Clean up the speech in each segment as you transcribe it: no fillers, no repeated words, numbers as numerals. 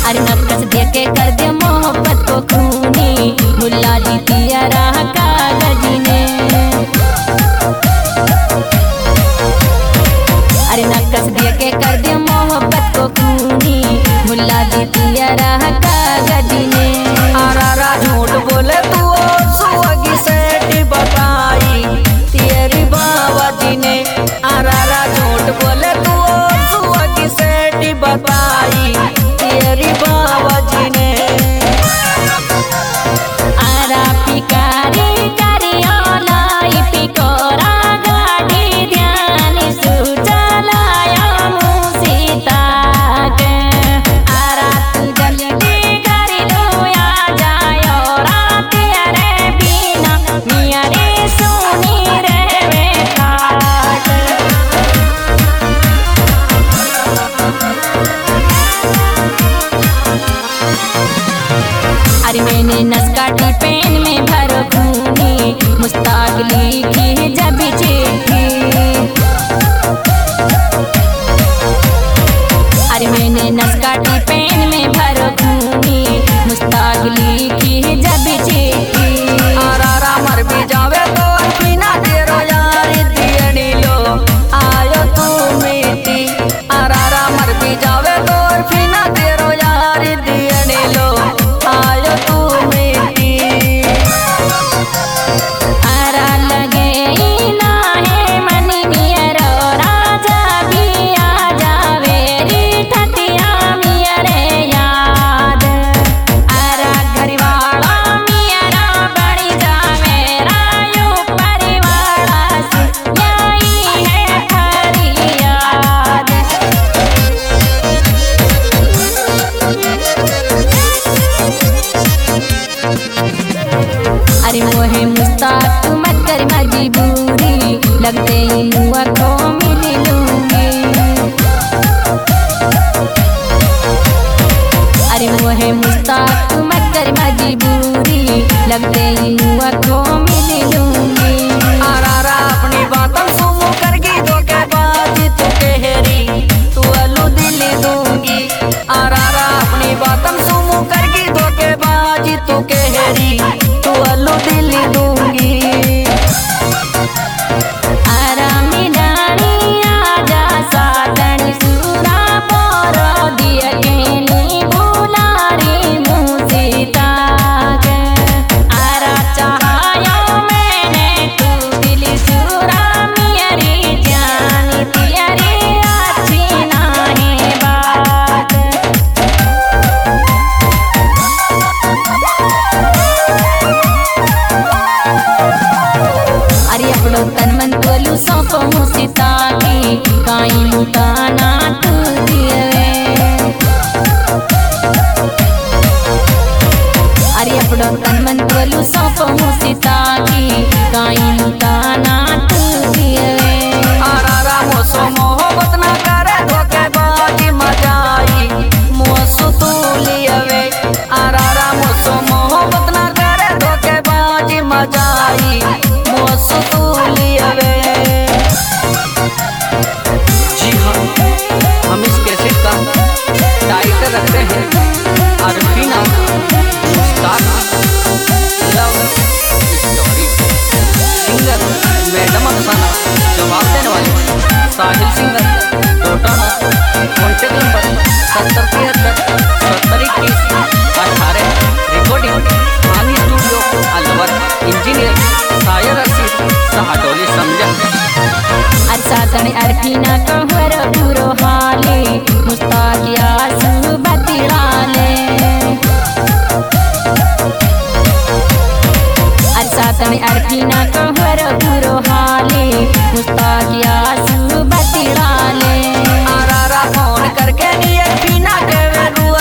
अरे नक्कस दे के कर दे मोहब्बत को खूनी, मुल्ला जी दिया राह कागज ने। अरे नक्कस दे के कर दे मोहब्बत को खूनी, मुल्ला जी दिया राह कागज ने। आरा झूठ बोले तू सुहागी सेठी बताई तेरी बाबा जी ने। आरा झूठ बोले तू सुहागी सेठी बताई तेरी बाबा जी ने। आरा पिकारी करियो लाई पिकोरा गाड़ी ध्यान सुचलाया मुसीता के। आरा तू जल्दी कर लो आ जायो रात रे बिना मिया रे सोनी रे बेखाट। अरे मैंने नस काटी पेन में भर खूनी, मुस्ताक लिखी जब चिट्ठी। अरे मैंने नस काटी पेन में भर खूनी, मुस्ताक लिखी जब चिट्ठी। आरा मर भी जावे तो बिना तेरो यार दियनी लो आयो तू मीठी। आरा मर भी जावे तो बिना तेरो यार दियनी लो आयो तू मीठी। आरा लगे ना है मनी मियरो राजा भी आ जावे री ठतिया मियरे याद। आरा घरवाला मियरा बड़ी जावे रायो परिवाला से यही है फरियाद। अरे मोहे मुस्ताक तू मत कर मजबूरी, लगते ही मुआ को मिल लूंगी। अरे मोहे मुस्ताक तू मत कर मजबूरी, लगते ही मुआ को मिल लूंगी। आरा अपनी बातों सुनो करगी धोखेबाजी तू कहरी तू अलू दिल दूंगी। आरा अपनी बातों सुनो करगी धोखेबाजी तू कहरी तू अलू दिल दूंगी। आरा मिलानी आजा साधन सूरा पोरो दिया केनी भूलारी मुसीता के। आरा चाहायो मैंने तू दिल सूरा मियरी जान तियरी अच्छी नाही बात। अरे अपनो तन मन बोलू सौंपो मुसीता की, काई मुताना तू दिए। अरे अपनो तन मन बोलू सौंपो मुसीता की, काई मुताना तू दिए। आरा मोसो मोहब्बत ना करे धोखेबाजी मजाई मोसो तू लियवे। आरा मोसो मोहब्बत ना करे धोखेबाजी मजाई मोसो तू लियवे। जी हाँ, हम इस कैसेट का टाइटल रखते हैं Arfina Mustaq love story. Singer madam Afsana, जवाब देने वाले Sahil singer Totana. Contact number 7073 7021 18। Recording Pani studio Alwar. Engineer Shayar Rashid साहडोली समझा। अरसातन अरफीना कहवर बुरो हाले, मुस्ताक यासु बतिड़ाले। अरसातन अरफीना कहवर बुरो हाले, मुस्ताक यासु बतिड़ाले। आरा फोन करके नहीं अरफीना के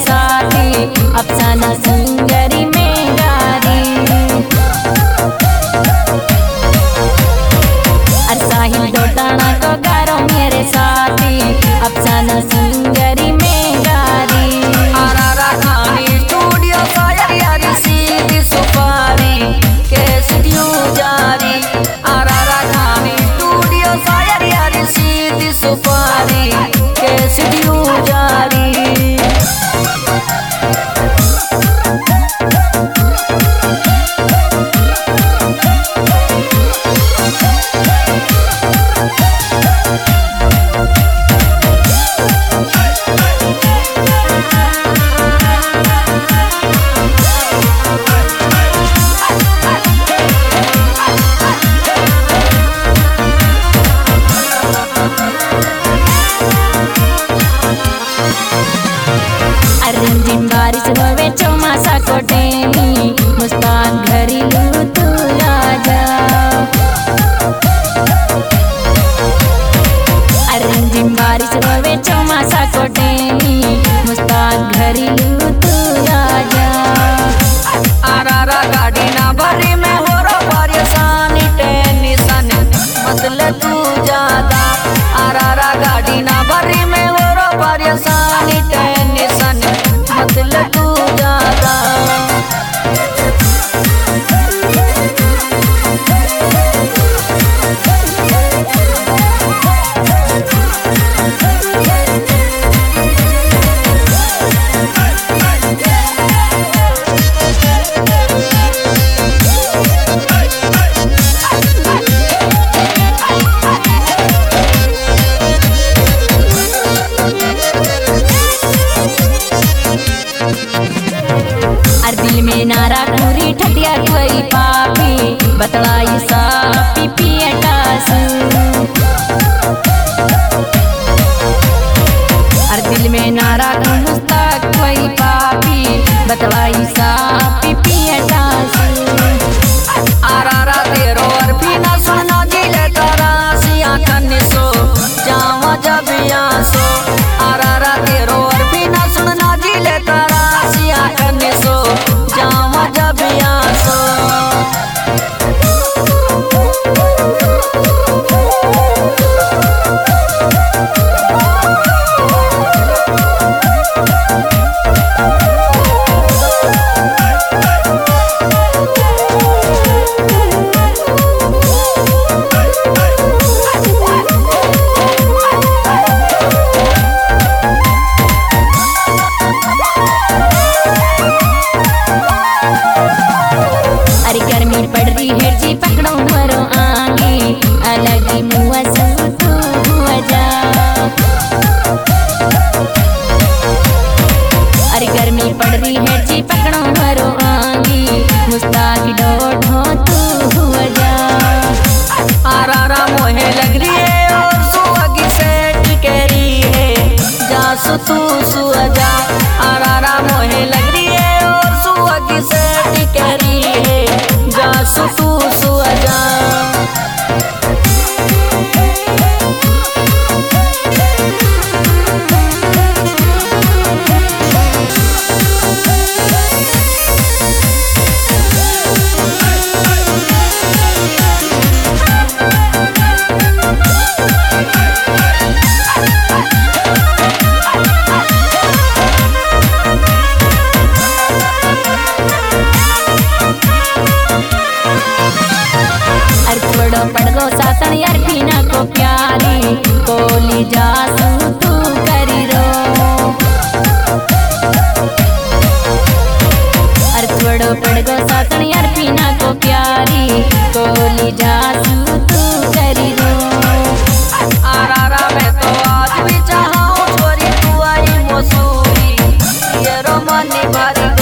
साथी अफसाना सिंगरी में गारी। और साहिल डोटाना को गारो मेरे साथी अफसाना सिंगरी में गारी। आरारा खानी स्टूडियो शायर यारी सीधी सुपारी के स्टूडियो जारी। आरारा खानी स्टूडियो शायर यारी सीधी सुपारी के स्टूडियो जारी। रिमझिम बारिश होवे चौमासा कोटेनी मुस्ताक घरी लू तू आजा। रिमझिम बारिश होवे चौमासा कोटेनी मुस्ताक घरी लू तू आजा। आरारा गाड़ी ना भरी में हो रो परेशानी टेंशन मतलब तू ज्यादा। आरारा गाड़ी ना भरी में हो रो परेशानी टेंशन मतलब तू ज्यादा। दिल में नारा पूरी ठटिया कोई पापी बतलाई सा पीपी अटासू। और दिल में नारा मुस्ताक कोई पापी बतलाई सा पीपी अटासू। आरारा तेरो और भी ना सुनो जिले तारा सिया कन्ने सो जावा जब आसो। आरारा तेरो और भी ना सुनो जिले तारा सिया कन्ने सो जावा जब आसो। अरे गर्मी पड़ रही है जी पकड़ो मरो आगे अलग ही मुआ सू तू हुआ जा। अरे गर्मी पड़ रही है जी पकड़ो मरो आगे मुस्ताक डोढो तू हुआ जा। आरारा मोहे लग रही है और सुअगी से टिकरी है जासु तू सुअजा। आरारा मोहे लग रही है और सुअगी से टिकरी है जासु तू सुअजा। पड़गो सासन यार पीना को प्यारी कोली जासू तू करी रो। अर थोड़ो पड़गो सासन यार पीना को प्यारी कोली जासू तू करी रो। आरारा मैं तो आज भी चाहूँ छोरी तू आई मसूरी ये रो मनी भरी